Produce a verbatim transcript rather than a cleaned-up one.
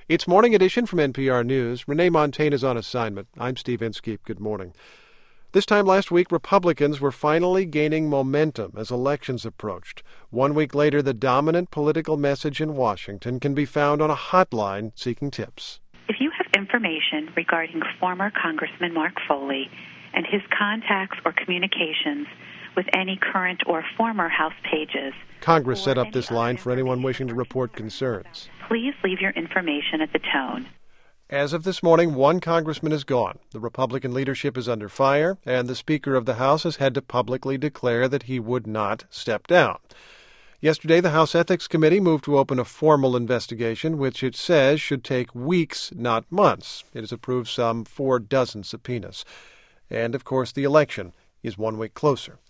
It's Morning Edition from N P R News. Renee Montagne is on assignment. I'm Steve Inskeep. Good morning. This time last week, Republicans were finally gaining momentum as elections approached. One week later, the dominant political message in Washington can be found on a hotline seeking tips. If you have information regarding former Congressman Mark Foley and his contacts or communications with any current or former House pages, Congress set up this line for anyone wishing to report concerns. Please leave your information at the tone. As of this morning, one congressman is gone. The Republican leadership is under fire, and the Speaker of the House has had to publicly declare that he would not step down. Yesterday, the House Ethics Committee moved to open a formal investigation, which it says should take weeks, not months. It has approved some four dozen subpoenas. And, of course, the election is one week closer.